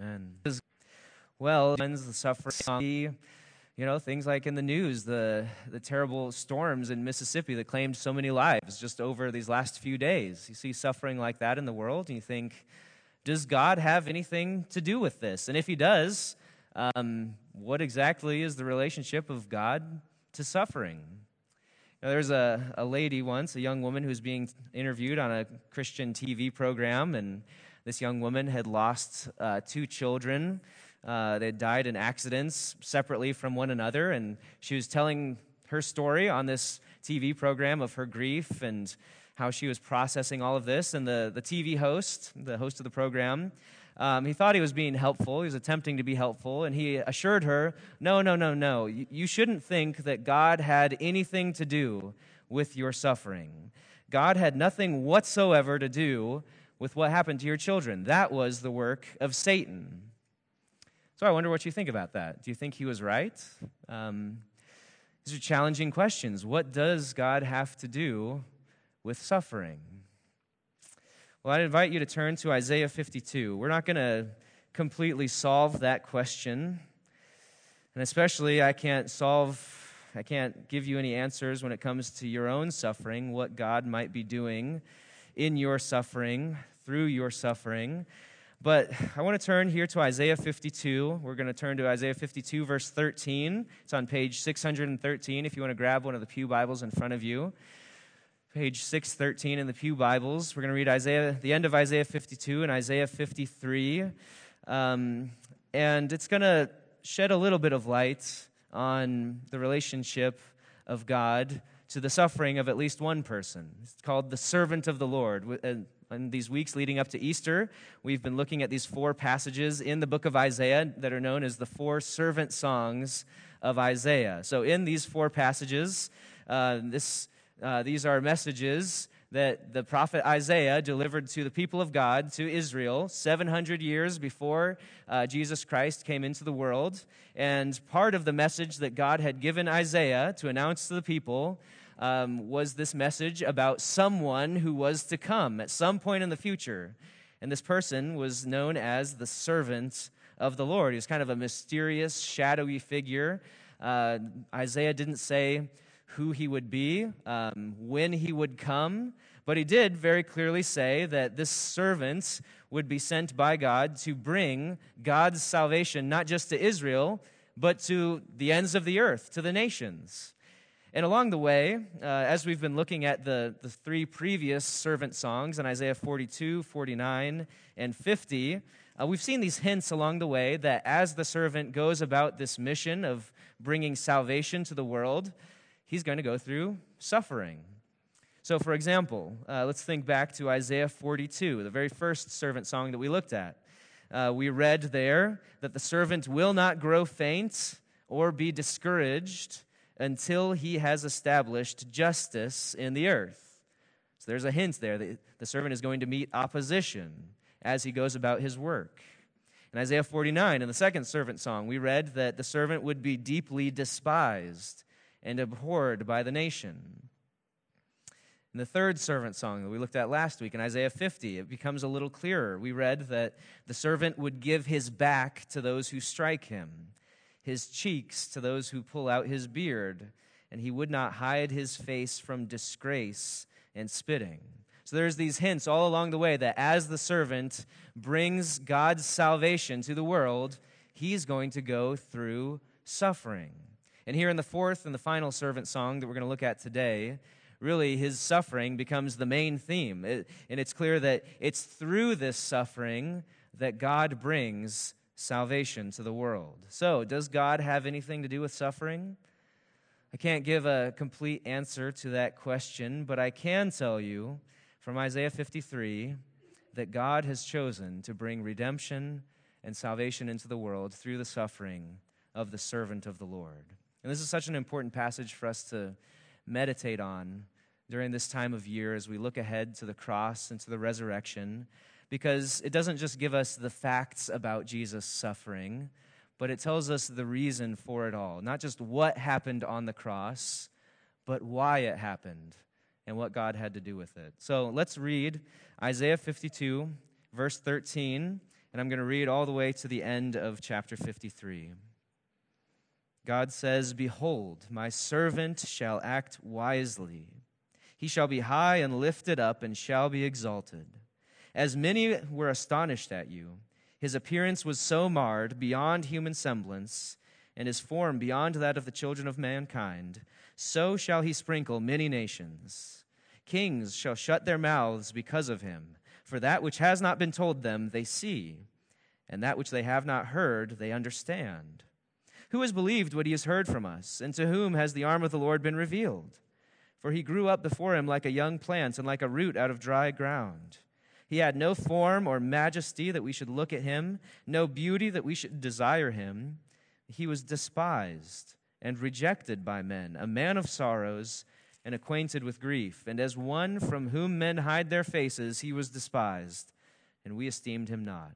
Amen. Well, the suffering, things like in the news, the terrible storms in Mississippi that claimed so many lives just over these last few days. You see suffering like that in the world, and you think, does God have anything to do with this? And if he does, what exactly is the relationship of God to suffering? There's a lady once, a young woman who was being interviewed on a Christian TV program, and this young woman had lost two children. They had died in accidents separately from one another, and she was telling her story on this TV program of her grief and how she was processing all of this. And the TV host, the host of the program, he thought he was being helpful. He was attempting to be helpful, and he assured her, no. You shouldn't think that God had anything to do with your suffering. God had nothing whatsoever to do with what happened to your children. That was the work of Satan. So I wonder what you think about that. Do you think he was right? These are challenging questions. What does God have to do with suffering? Well, I'd invite you to turn to Isaiah 52. We're not going to completely solve that question. And especially, I can't give you any answers when it comes to your own suffering, what God might be doing in your suffering, through your suffering. But I want to turn here to Isaiah 52. We're going to turn to Isaiah 52, verse 13. It's on page 613 if you want to grab one of the pew Bibles in front of you. Page 613 in the pew Bibles. We're going to read the end of Isaiah 52 and Isaiah 53. And it's going to shed a little bit of light on the relationship of God to the suffering of at least one person. It's called the servant of the Lord. In these weeks leading up to Easter, we've been looking at these four passages in the book of Isaiah that are known as the four servant songs of Isaiah. So in these four passages, these are messages that the prophet Isaiah delivered to the people of God, to Israel, 700 years before Jesus Christ came into the world. And part of the message that God had given Isaiah to announce to the people was this message about someone who was to come at some point in the future. And this person was known as the servant of the Lord. He was kind of a mysterious, shadowy figure. Isaiah didn't say who he would be, when he would come, but he did very clearly say that this servant would be sent by God to bring God's salvation not just to Israel, but to the ends of the earth, to the nations. And along the way, as we've been looking at the three previous servant songs in Isaiah 42, 49, and 50, we've seen these hints along the way that as the servant goes about this mission of bringing salvation to the world, he's going to go through suffering. So, for example, let's think back to Isaiah 42, the very first servant song that we looked at. We read there that the servant will not grow faint or be discouraged until he has established justice in the earth. So there's a hint there that the servant is going to meet opposition as he goes about his work. In Isaiah 49, in the second servant song, we read that the servant would be deeply despised and abhorred by the nation. In the third servant song that we looked at last week, in Isaiah 50, it becomes a little clearer. We read that the servant would give his back to those who strike him, his cheeks to those who pull out his beard, and he would not hide his face from disgrace and spitting. So there's these hints all along the way that as the servant brings God's salvation to the world, he's going to go through suffering. And here in the fourth and the final servant song that we're going to look at today, really his suffering becomes the main theme. And it's clear that it's through this suffering that God brings salvation to the world. So, does God have anything to do with suffering? I can't give a complete answer to that question, but I can tell you from Isaiah 53 that God has chosen to bring redemption and salvation into the world through the suffering of the servant of the Lord. And this is such an important passage for us to meditate on during this time of year as we look ahead to the cross and to the resurrection, because it doesn't just give us the facts about Jesus' suffering, but it tells us the reason for it all. Not just what happened on the cross, but why it happened and what God had to do with it. So let's read Isaiah 52, verse 13, And I'm going to read all the way to the end of chapter 53. God says, "Behold, my servant shall act wisely. He shall be high and lifted up and shall be exalted. As many were astonished at you, his appearance was so marred beyond human semblance, and his form beyond that of the children of mankind, so shall he sprinkle many nations. Kings shall shut their mouths because of him, for that which has not been told them they see, and that which they have not heard they understand. Who has believed what he has heard from us, and to whom has the arm of the Lord been revealed? For he grew up before him like a young plant and like a root out of dry ground. He had no form or majesty that we should look at him, no beauty that we should desire him. He was despised and rejected by men, a man of sorrows and acquainted with grief. And as one from whom men hide their faces, he was despised, and we esteemed him not.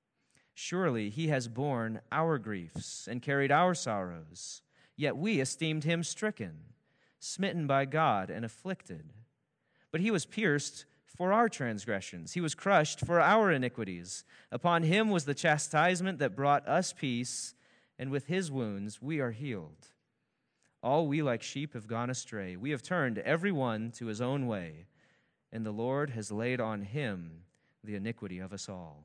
Surely he has borne our griefs and carried our sorrows, yet we esteemed him stricken, smitten by God, and afflicted. But he was pierced for our transgressions. He was crushed for our iniquities. Upon him was the chastisement that brought us peace, and with his wounds we are healed. All we like sheep have gone astray. We have turned every one to his own way, and the Lord has laid on him the iniquity of us all.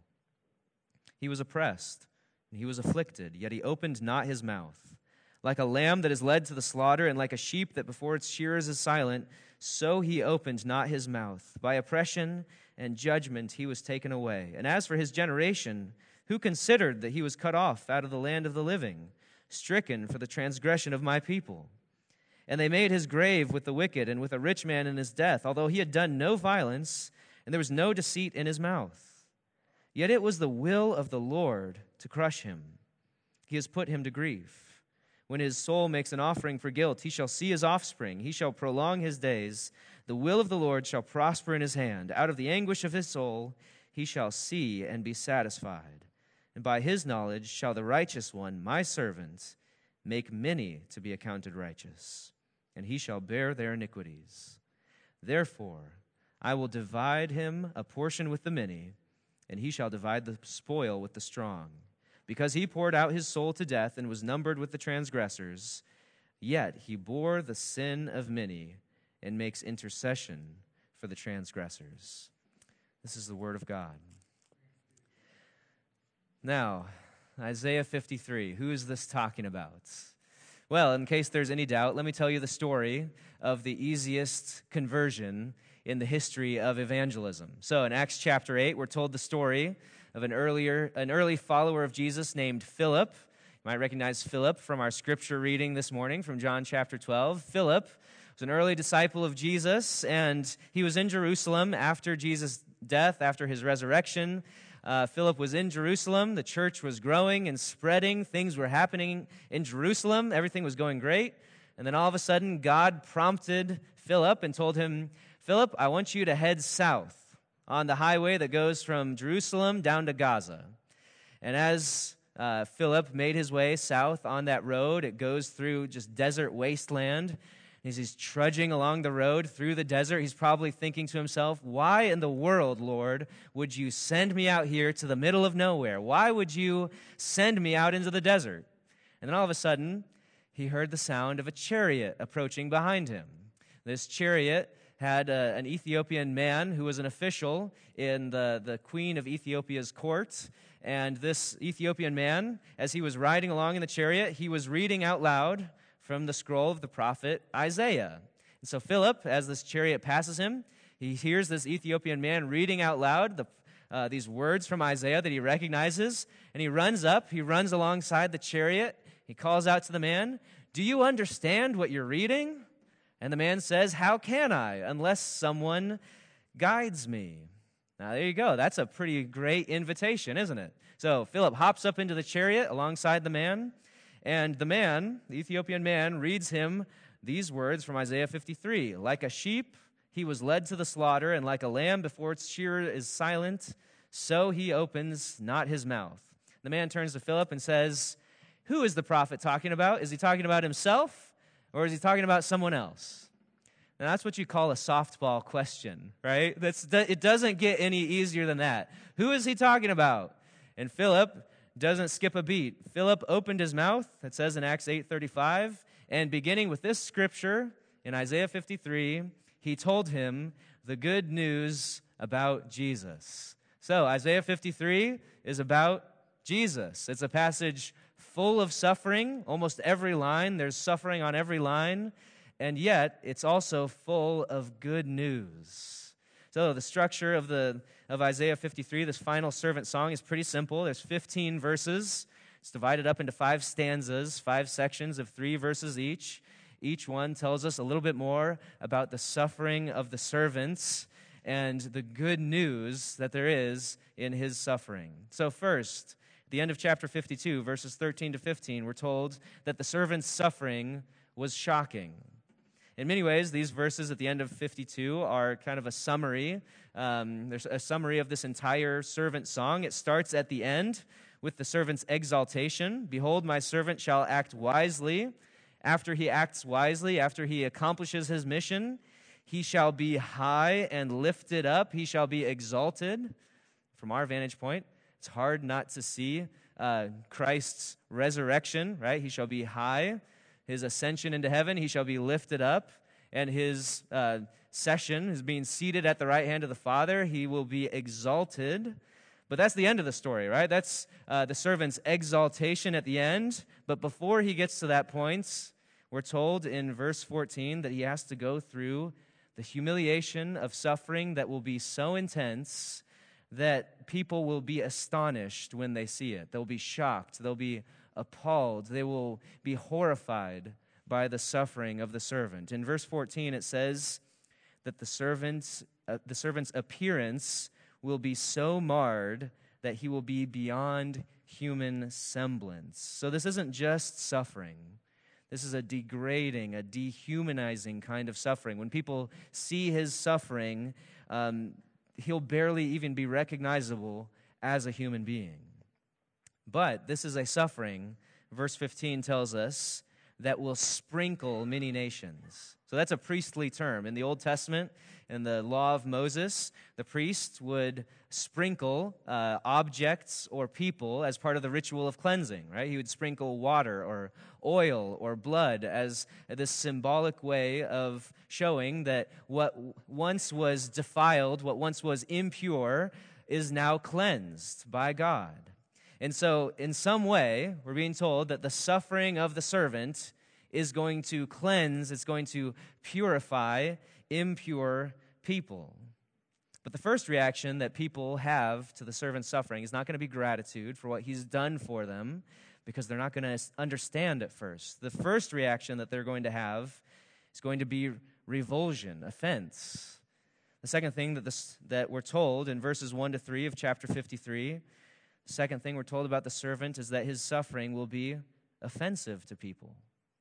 He was oppressed, and he was afflicted, yet he opened not his mouth. Like a lamb that is led to the slaughter, and like a sheep that before its shearers is silent, so he opened not his mouth. By oppression and judgment he was taken away. And as for his generation, who considered that he was cut off out of the land of the living, stricken for the transgression of my people? And they made his grave with the wicked and with a rich man in his death, although he had done no violence, and there was no deceit in his mouth. Yet it was the will of the Lord to crush him. He has put him to grief. When his soul makes an offering for guilt, he shall see his offspring. He shall prolong his days. The will of the Lord shall prosper in his hand. Out of the anguish of his soul he shall see and be satisfied. And by his knowledge shall the righteous one, my servant, make many to be accounted righteous, and he shall bear their iniquities. Therefore I will divide him a portion with the many, and he shall divide the spoil with the strong. Because he poured out his soul to death and was numbered with the transgressors, yet he bore the sin of many and makes intercession for the transgressors. This is the word of God. Now, Isaiah 53, who is this talking about? Well, in case there's any doubt, let me tell you the story of the easiest conversion in the history of evangelism. So in Acts chapter 8, we're told the story of an early follower of Jesus named Philip. You might recognize Philip from our scripture reading this morning from John chapter 12. Philip was an early disciple of Jesus, and he was in Jerusalem after Jesus' death, after his resurrection. Philip was in Jerusalem. The church was growing and spreading. Things were happening in Jerusalem. Everything was going great. And then all of a sudden, God prompted Philip and told him, "Philip, I want you to head south on the highway that goes from Jerusalem down to Gaza." And as Philip made his way south on that road, it goes through just desert wasteland. As he's trudging along the road through the desert, he's probably thinking to himself, "Why in the world, Lord, would you send me out here to the middle of nowhere? Why would you send me out into the desert?" And then all of a sudden, he heard the sound of a chariot approaching behind him. This chariot had an Ethiopian man who was an official in the queen of Ethiopia's court. And this Ethiopian man, as he was riding along in the chariot, he was reading out loud from the scroll of the prophet Isaiah. And so Philip, as this chariot passes him, he hears this Ethiopian man reading out loud these words from Isaiah that he recognizes, and he runs alongside the chariot. He calls out to the man, "Do you understand what you're reading?" And the man says, "How can I, unless someone guides me?" Now, there you go. That's a pretty great invitation, isn't it? So Philip hops up into the chariot alongside the man, and the man, the Ethiopian man, reads him these words from Isaiah 53. "Like a sheep, he was led to the slaughter, and like a lamb before its shearer is silent, so he opens not his mouth." The man turns to Philip and says, "Who is the prophet talking about? Is he talking about himself? Or is he talking about someone else?" Now, that's what you call a softball question, right? It doesn't get any easier than that. Who is he talking about? And Philip doesn't skip a beat. Philip opened his mouth, it says in Acts 8:35, and beginning with this scripture in Isaiah 53, he told him the good news about Jesus. So Isaiah 53 is about Jesus. It's a passage full of suffering. Almost every line, there's suffering on every line, and yet it's also full of good news. So the structure of Isaiah 53, this final servant song, is pretty simple. There's 15 verses. It's divided up into 5 stanzas, 5 sections of 3 verses each. Each one tells us a little bit more about the suffering of the servants and the good news that there is in his suffering. So first, at the end of chapter 52, verses 13 to 15, we're told that the servant's suffering was shocking. In many ways, these verses at the end of 52 are kind of a summary. There's a summary of this entire servant song. It starts at the end with the servant's exaltation. Behold, my servant shall act wisely. After he acts wisely, after he accomplishes his mission, he shall be high and lifted up. He shall be exalted. From our vantage point, it's hard not to see Christ's resurrection, right? He shall be high. His ascension into heaven, he shall be lifted up. And his session, his being seated at the right hand of the Father, he will be exalted. But that's the end of the story, right? That's the servant's exaltation at the end. But before he gets to that point, we're told in verse 14 that he has to go through the humiliation of suffering that will be so intense that people will be astonished when they see it. They'll be shocked. They'll be appalled. They will be horrified by the suffering of the servant. In verse 14, it says that the servant's appearance will be so marred that he will be beyond human semblance. So this isn't just suffering. This is a degrading, a dehumanizing kind of suffering. When people see his suffering, he'll barely even be recognizable as a human being. But this is a suffering, verse 15 tells us, that will sprinkle many nations. So that's a priestly term. In the Old Testament, in the law of Moses, the priest would sprinkle objects or people as part of the ritual of cleansing, right? He would sprinkle water or oil or blood as this symbolic way of showing that what once was defiled, what once was impure, is now cleansed by God. And so, in some way, we're being told that the suffering of the servant is going to cleanse, it's going to purify impure people. But the first reaction that people have to the servant's suffering is not going to be gratitude for what he's done for them, because they're not going to understand at first. The first reaction that they're going to have is going to be revulsion, offense. The second thing that we're told in verses 1 to 3 of chapter 53, the second thing we're told about the servant is that his suffering will be offensive to people.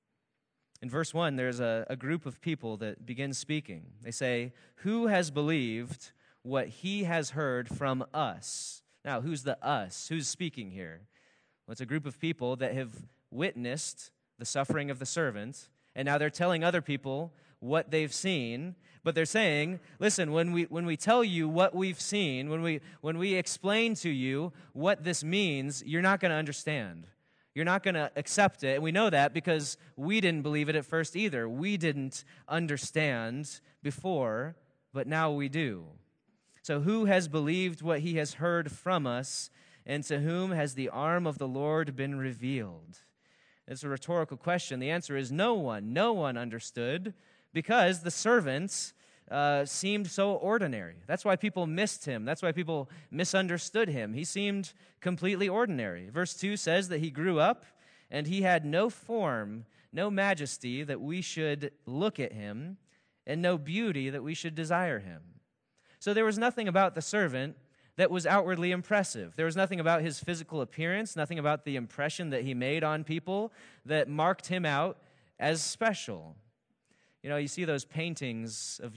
In verse 1, there's a group of people that begin speaking. They say, "Who has believed what he has heard from us?" Now, who's the us? Who's speaking here? Well, it's a group of people that have witnessed the suffering of the servant, and now they're telling other people what they've seen. But they're saying, listen, when we tell you what we've seen, when we explain to you what this means, you're not going to understand. You're not going to accept it. And we know that because we didn't believe it at first either. We didn't understand before, but now we do. So who has believed what he has heard from us, and to whom has the arm of the Lord been revealed? It's a rhetorical question. The answer is no one. No one understood, because the servants seemed so ordinary. That's why people missed him. That's why people misunderstood him. He seemed completely ordinary. Verse 2 says that he grew up, and he had no form, no majesty that we should look at him, and no beauty that we should desire him. So there was nothing about the servant that was outwardly impressive. There was nothing about his physical appearance, nothing about the impression that he made on people that marked him out as special. You know, you see those paintings of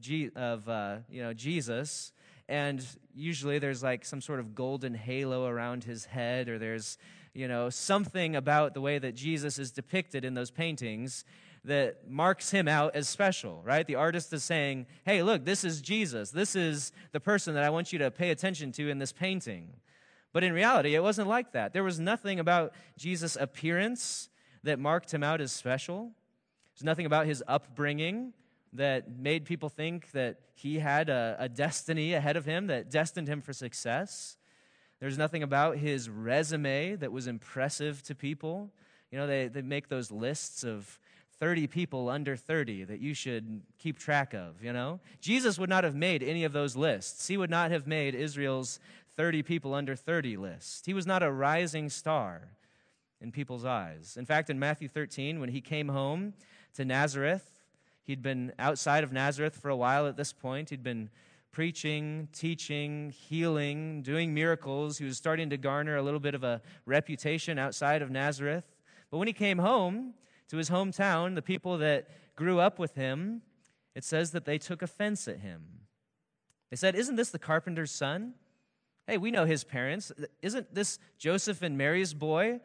Jesus, and usually there's like some sort of golden halo around his head, or there's, something about the way that Jesus is depicted in those paintings that marks him out as special, right? The artist is saying, hey, look, this is Jesus. This is the person that I want you to pay attention to in this painting. But in reality, it wasn't like that. There was nothing about Jesus' appearance that marked him out as special. There's nothing about his upbringing that made people think that he had a destiny ahead of him that destined him for success. There's nothing about his resume that was impressive to people. You know, they make those lists of 30 people under 30 that you should keep track of, you know. Jesus would not have made any of those lists. He would not have made Israel's 30 people under 30 list. He was not a rising star in people's eyes. In fact, in Matthew 13, when he came home to Nazareth, he'd been outside of Nazareth for a while at this point. He'd been preaching, teaching, healing, doing miracles. He was starting to garner a little bit of a reputation outside of Nazareth. But when he came home to his hometown, the people that grew up with him, it says that they took offense at him. They said, "Isn't this the carpenter's son? Hey, we know his parents. Isn't this Joseph and Mary's boy?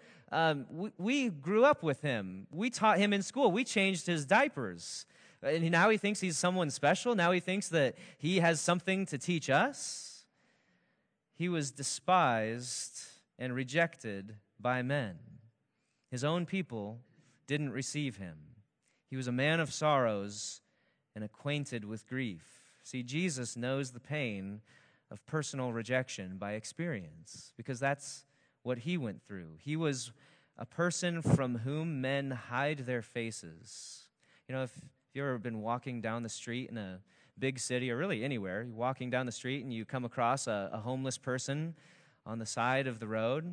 We grew up with him. We taught him in school. We changed his diapers. And now he thinks he's someone special. Now he thinks that he has something to teach us." He was despised and rejected by men. His own people didn't receive him. He was a man of sorrows and acquainted with grief. See, Jesus knows the pain of personal rejection by experience because that's what he went through. He was a person from whom men hide their faces. You know, if you've ever been walking down the street in a big city or really anywhere, you're walking down the street and you come across a homeless person on the side of the road.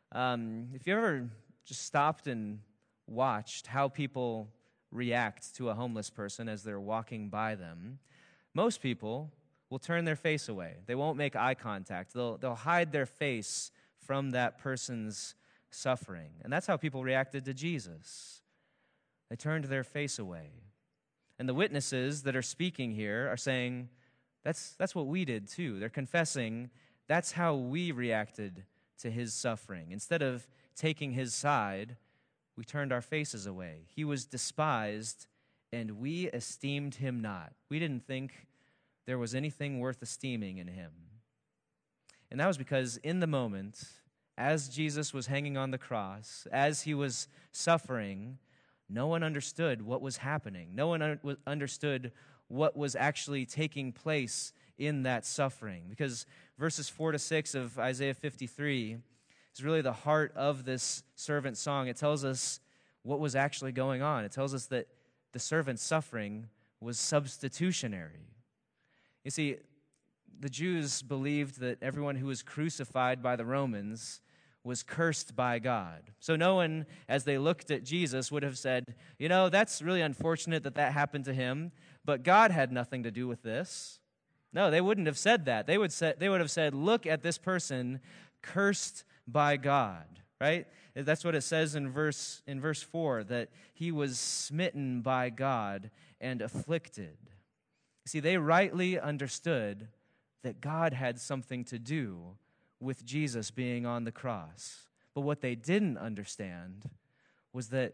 If you ever just stopped and watched how people react to a homeless person as they're walking by them, most people will turn their face away. They won't make eye contact. They'll hide their face from that person's suffering. And that's how people reacted to Jesus. They turned their face away. And the witnesses that are speaking here are saying, that's what we did too. They're confessing that's how we reacted to his suffering. Instead of taking his side, we turned our faces away. He was despised, and we esteemed him not. We didn't think there was anything worth esteeming in him. And that was because in the moment, as Jesus was hanging on the cross, as he was suffering, no one understood what was happening. No one understood what was actually taking place in that suffering. Because verses 4-6 of Isaiah 53 is really the heart of this servant song. It tells us what was actually going on. It tells us that the servant's suffering was substitutionary. You see, the Jews believed that everyone who was crucified by the Romans was cursed by God. So no one, as they looked at Jesus, would have said, you know, that's really unfortunate that happened to him, but God had nothing to do with this. No, they wouldn't have said that. They would have said, look at this person cursed by God, right? That's what it says in verse 4, that he was smitten by God and afflicted. See, they rightly understood that God had something to do with Jesus being on the cross. But what they didn't understand was that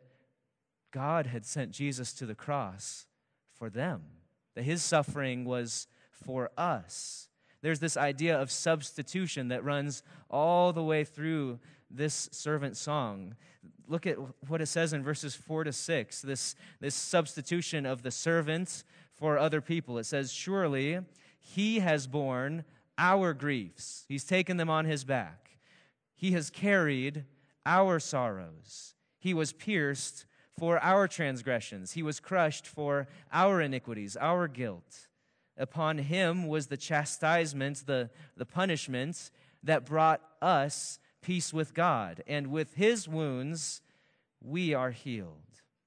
God had sent Jesus to the cross for them, that his suffering was for us. There's this idea of substitution that runs all the way through this servant song. Look at what it says in verses 4-6, this substitution of the servant for other people. It says, surely he has borne our griefs. He's taken them on his back. He has carried our sorrows. He was pierced for our transgressions. He was crushed for our iniquities, our guilt. Upon him was the chastisement, the punishment that brought us peace with God. And with his wounds, we are healed.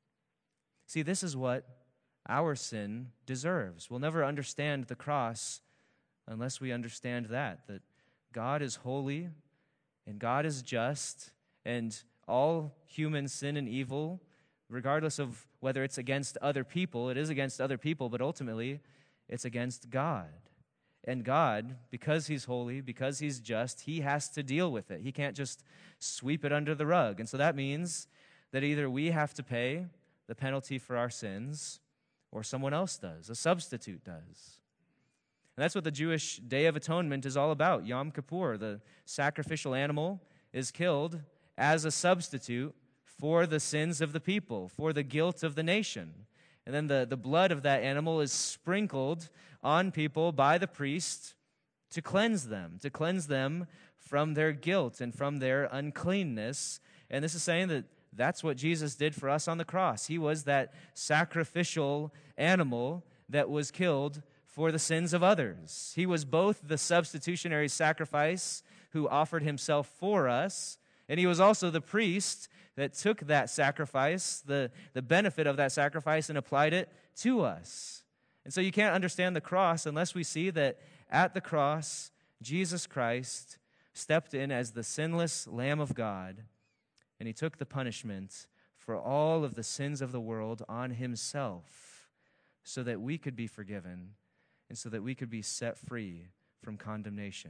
See, this is what our sin deserves. We'll never understand the cross unless we understand that God is holy and God is just, and all human sin and evil, regardless of whether it's against other people, it is against other people, but ultimately it's against God. And God, because he's holy, because he's just, he has to deal with it. He can't just sweep it under the rug. And so that means that either we have to pay the penalty for our sins or someone else does, a substitute does. And that's what the Jewish Day of Atonement is all about. Yom Kippur, the sacrificial animal, is killed as a substitute for the sins of the people, for the guilt of the nation. And then the blood of that animal is sprinkled on people by the priest to cleanse them from their guilt and from their uncleanness. And this is saying that that's what Jesus did for us on the cross. He was that sacrificial animal that was killed for the sins of others. He was both the substitutionary sacrifice who offered himself for us, and he was also the priest that took that sacrifice, the benefit of that sacrifice, and applied it to us. And so you can't understand the cross unless we see that at the cross, Jesus Christ stepped in as the sinless Lamb of God, and he took the punishment for all of the sins of the world on himself so that we could be forgiven and so that we could be set free from condemnation.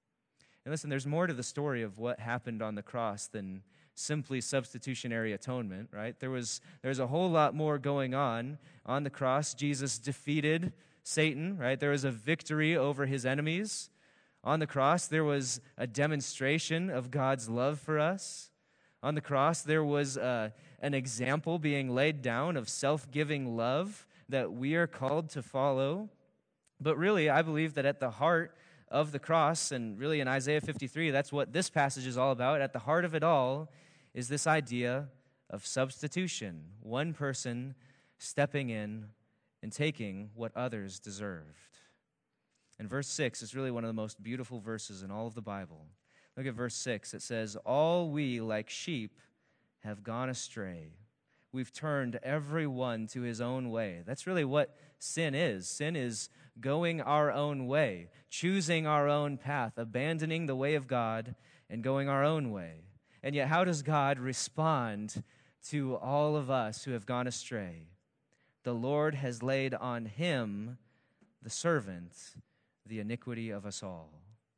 And listen, there's more to the story of what happened on the cross than simply substitutionary atonement, right? There's a whole lot more going on the cross. Jesus defeated Satan, right? There was a victory over his enemies. On the cross, there was a demonstration of God's love for us. On the cross, there was an example being laid down of self-giving love that we are called to follow. But really, I believe that at the heart of the cross, and really in Isaiah 53, that's what this passage is all about. At the heart of it all is this idea of substitution, one person stepping in and taking what others deserved. And verse 6 is really one of the most beautiful verses in all of the Bible. Look at verse 6. It says, "All we like sheep have gone astray. We've turned every one to his own way." That's really what sin is. Sin is going our own way, choosing our own path, abandoning the way of God and going our own way. And yet, how does God respond to all of us who have gone astray? The Lord has laid on him, the servant, the iniquity of us all.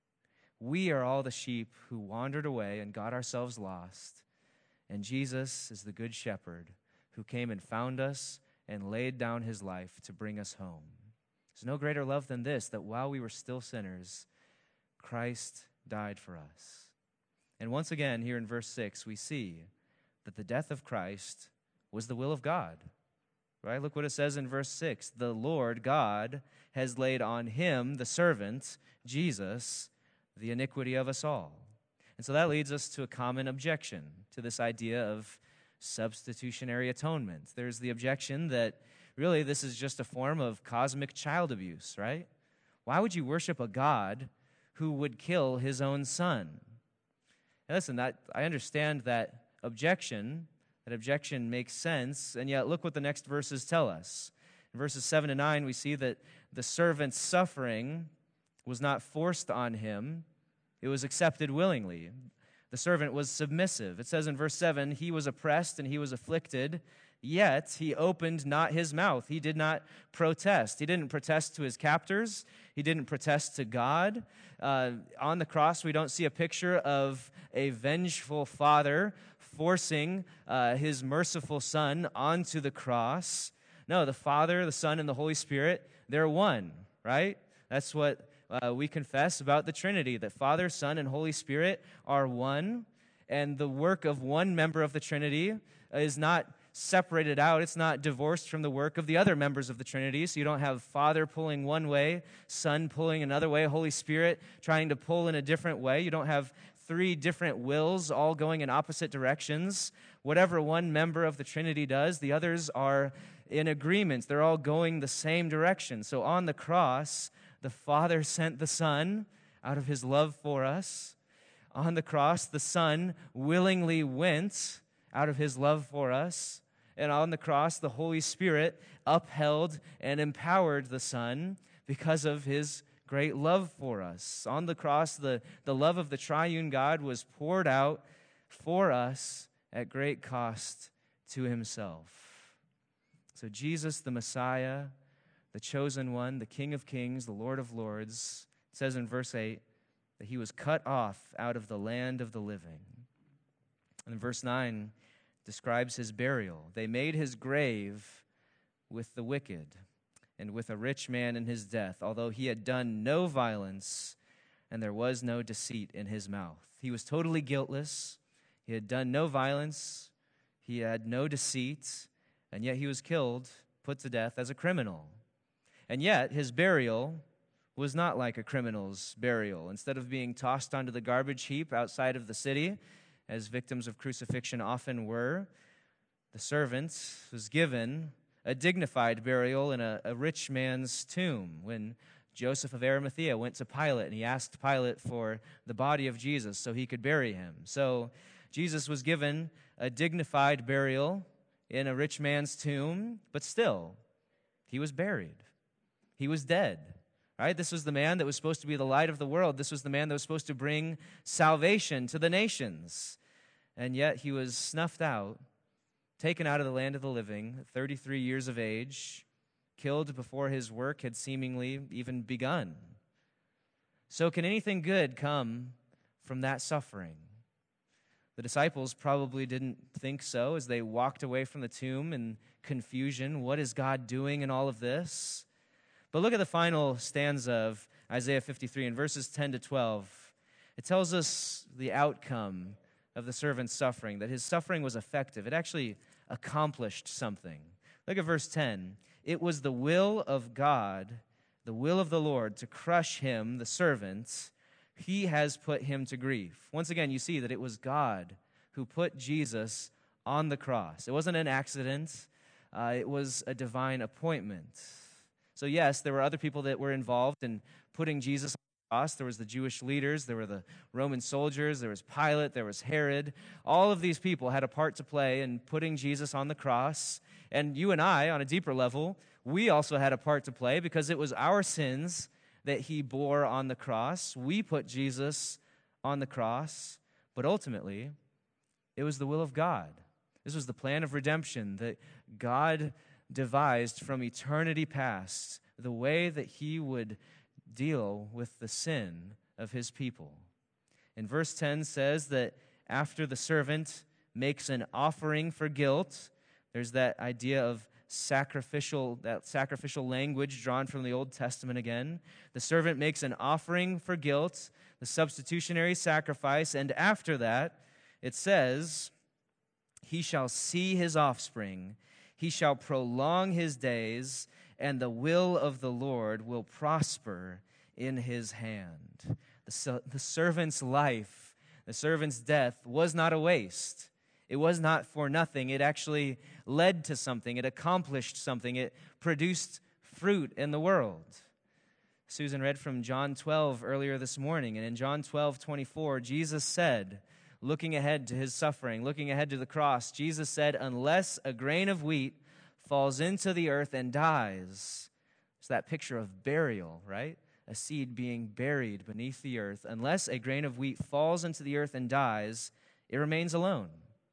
We are all the sheep who wandered away and got ourselves lost. And Jesus is the good shepherd who came and found us and laid down his life to bring us home. There's no greater love than this, that while we were still sinners, Christ died for us. And once again, here in verse 6, we see that the death of Christ was the will of God. Right? Look what it says in verse 6. The Lord God has laid on him, the servant, Jesus, the iniquity of us all. And so that leads us to a common objection to this idea of substitutionary atonement. There's the objection that really this is just a form of cosmic child abuse, right? Why would you worship a God who would kill his own son? And listen, I understand that objection. That objection makes sense, and yet look what the next verses tell us. In verses 7 to 9, we see that the servant's suffering was not forced on him. It was accepted willingly. The servant was submissive. It says in verse 7, he was oppressed and he was afflicted, yet he opened not his mouth. He did not protest. He didn't protest to his captors. He didn't protest to God. On the cross, we don't see a picture of a vengeful father forcing his merciful son onto the cross. No, the Father, the Son, and the Holy Spirit, they're one, right? That's what we confess about the Trinity, that Father, Son, and Holy Spirit are one, and the work of one member of the Trinity is not separated out. It's not divorced from the work of the other members of the Trinity, so you don't have Father pulling one way, Son pulling another way, Holy Spirit trying to pull in a different way. You don't have three different wills all going in opposite directions. Whatever one member of the Trinity does, the others are in agreement. They're all going the same direction. So on the cross, the Father sent the Son out of his love for us. On the cross, the Son willingly went out of his love for us. And on the cross, the Holy Spirit upheld and empowered the Son because of his great love for us. On the cross, the love of the triune God was poured out for us at great cost to himself. So Jesus, the Messiah, the chosen one, the King of Kings, the Lord of Lords, it says in verse 8 that he was cut off out of the land of the living. And verse 9 describes his burial. They made his grave with the wicked and with a rich man in his death, although he had done no violence and there was no deceit in his mouth. He was totally guiltless. He had done no violence. He had no deceit, and yet he was killed, put to death as a criminal. And yet his burial was not like a criminal's burial. Instead of being tossed onto the garbage heap outside of the city, as victims of crucifixion often were, the servant was given a dignified burial in a rich man's tomb. When Joseph of Arimathea went to Pilate and he asked Pilate for the body of Jesus so he could bury him. So Jesus was given a dignified burial in a rich man's tomb, but still, he was buried. He was dead. Right? This was the man that was supposed to be the light of the world. This was the man that was supposed to bring salvation to the nations. And yet he was snuffed out, taken out of the land of the living, 33 years of age, killed before his work had seemingly even begun. So can anything good come from that suffering? The disciples probably didn't think so as they walked away from the tomb in confusion. What is God doing in all of this? But look at the final stanza of Isaiah 53 in verses 10 to 12. It tells us the outcome of the servant's suffering, that his suffering was effective. It actually accomplished something. Look at verse 10. It was the will of God, the will of the Lord, to crush him, the servant. He has put him to grief. Once again, you see that it was God who put Jesus on the cross. It wasn't an accident. It was a divine appointment. So yes, there were other people that were involved in putting Jesus on the cross. There was the Jewish leaders, there were the Roman soldiers, there was Pilate, there was Herod. All of these people had a part to play in putting Jesus on the cross. And you and I, on a deeper level, we also had a part to play because it was our sins that he bore on the cross. We put Jesus on the cross, but ultimately, it was the will of God. This was the plan of redemption that God devised from eternity past, the way that he would deal with the sin of his people. And verse 10 says that after the servant makes an offering for guilt, there's that idea of sacrificial language drawn from the Old Testament again. The servant makes an offering for guilt, the substitutionary sacrifice, and after that, it says, he shall see his offspring, he shall prolong his days, and the will of the Lord will prosper in his hand. The servant's life, the servant's death was not a waste. It was not for nothing. It actually led to something. It accomplished something. It produced fruit in the world. Susan read from John 12 earlier this morning, and in John 12:24, Jesus said, looking ahead to his suffering, looking ahead to the cross, Jesus said, unless a grain of wheat falls into the earth and dies. It's that picture of burial, right? A seed being buried beneath the earth. Unless a grain of wheat falls into the earth and dies, it remains alone.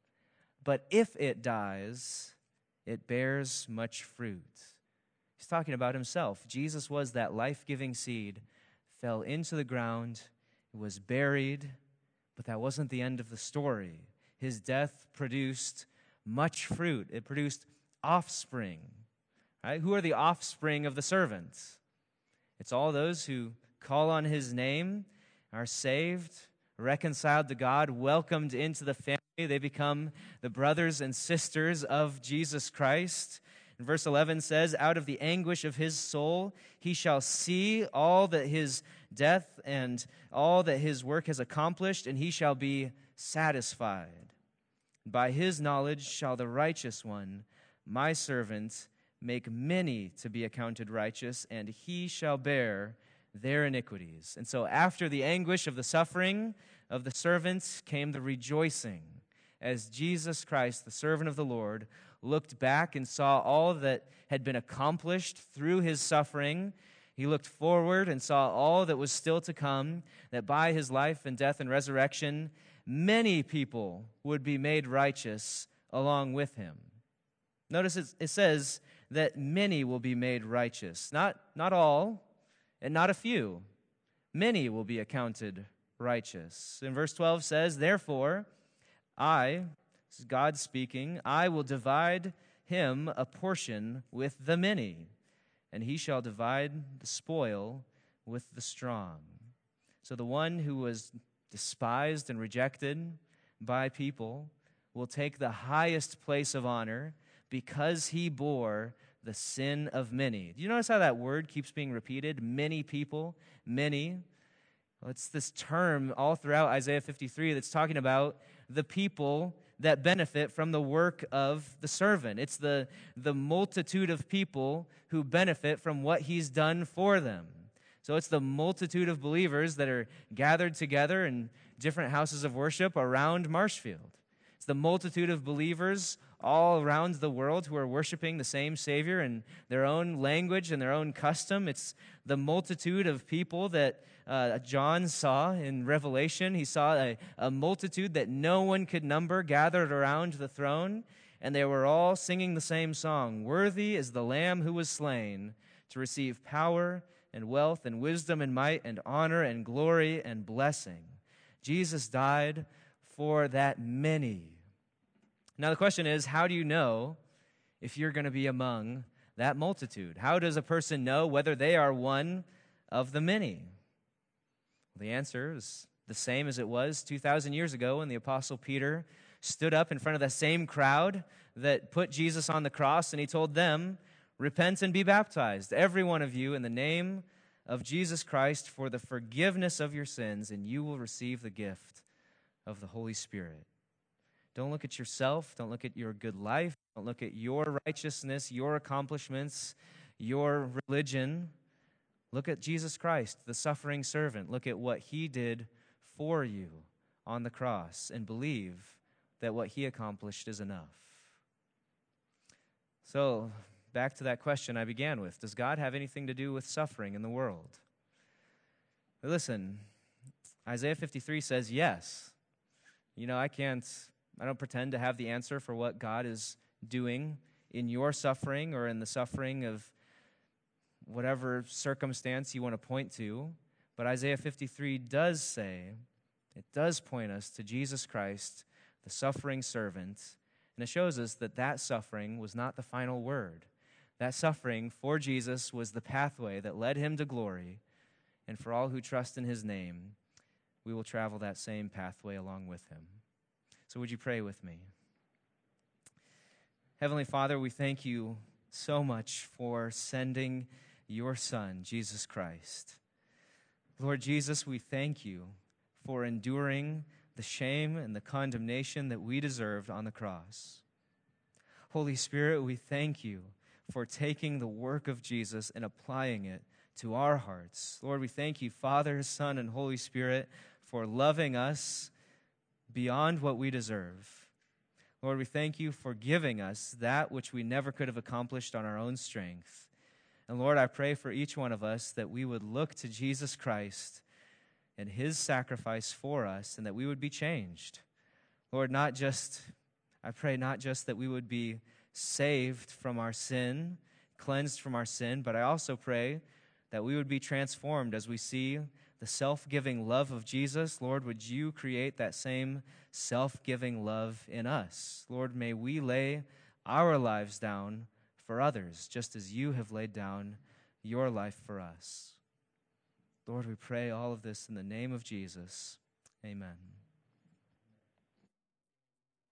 But if it dies, it bears much fruit. He's talking about himself. Jesus was that life-giving seed, fell into the ground, it was buried, but that wasn't the end of the story. His death produced much fruit. It produced offspring. Right? Who are the offspring of the servant? It's all those who call on his name, are saved, reconciled to God, welcomed into the family. They become the brothers and sisters of Jesus Christ. And verse 11 says, out of the anguish of his soul, he shall see all that his death and all that his work has accomplished, and he shall be satisfied. By his knowledge shall the righteous one, my servant, make many to be accounted righteous, and he shall bear their iniquities. And so after the anguish of the suffering of the servants came the rejoicing, as Jesus Christ, the servant of the Lord, looked back and saw all that had been accomplished through his suffering. He looked forward and saw all that was still to come, that by his life and death and resurrection, many people would be made righteous along with him. Notice it says that many will be made righteous. Not all, and not a few. Many will be accounted righteous. And verse 12 says, therefore, this is God speaking, I will divide him a portion with the many, and he shall divide the spoil with the strong. So the one who was despised and rejected by people will take the highest place of honor because he bore the sin of many. Do you notice how that word keeps being repeated? Many people, many. Well, it's this term all throughout Isaiah 53 that's talking about the people that benefit from the work of the servant. It's the multitude of people who benefit from what he's done for them. So it's the multitude of believers that are gathered together in different houses of worship around Marshfield. It's the multitude of believers all around the world who are worshiping the same Savior in their own language and their own custom. It's the multitude of people that John saw in Revelation. He saw a multitude that no one could number gathered around the throne, and they were all singing the same song. Worthy is the Lamb who was slain to receive power and wealth and wisdom and might and honor and glory and blessing. Jesus died for that many. Now the question is, how do you know if you're going to be among that multitude? How does a person know whether they are one of the many? The answer is the same as it was 2,000 years ago when the Apostle Peter stood up in front of the same crowd that put Jesus on the cross, and he told them, "Repent and be baptized, every one of you, in the name of Jesus Christ for the forgiveness of your sins, and you will receive the gift of the Holy Spirit." Don't look at yourself. Don't look at your good life. Don't look at your righteousness, your accomplishments, your religion. Look at Jesus Christ, the suffering servant. Look at what he did for you on the cross and believe that what he accomplished is enough. So, back to that question I began with. Does God have anything to do with suffering in the world? But listen, Isaiah 53 says yes. You know, I don't pretend to have the answer for what God is doing in your suffering or in the suffering of whatever circumstance you want to point to. But Isaiah 53 does say, it does point us to Jesus Christ, the suffering servant. And it shows us that that suffering was not the final word. That suffering for Jesus was the pathway that led him to glory. And for all who trust in his name, we will travel that same pathway along with him. So would you pray with me? Heavenly Father, we thank you so much for sending your Son, Jesus Christ. Lord Jesus, we thank you for enduring the shame and the condemnation that we deserved on the cross. Holy Spirit, we thank you for taking the work of Jesus and applying it to our hearts. Lord, we thank you, Father, Son, and Holy Spirit, for loving us beyond what we deserve. Lord, we thank you for giving us that which we never could have accomplished on our own strength. And Lord, I pray for each one of us that we would look to Jesus Christ and his sacrifice for us, and that we would be changed. Lord, I pray not just that we would be saved from our sin, cleansed from our sin, but I also pray that we would be transformed as we see the self-giving love of Jesus. Lord, would you create that same self-giving love in us? Lord, may we lay our lives down for others, just as you have laid down your life for us. Lord, we pray all of this in the name of Jesus. Amen.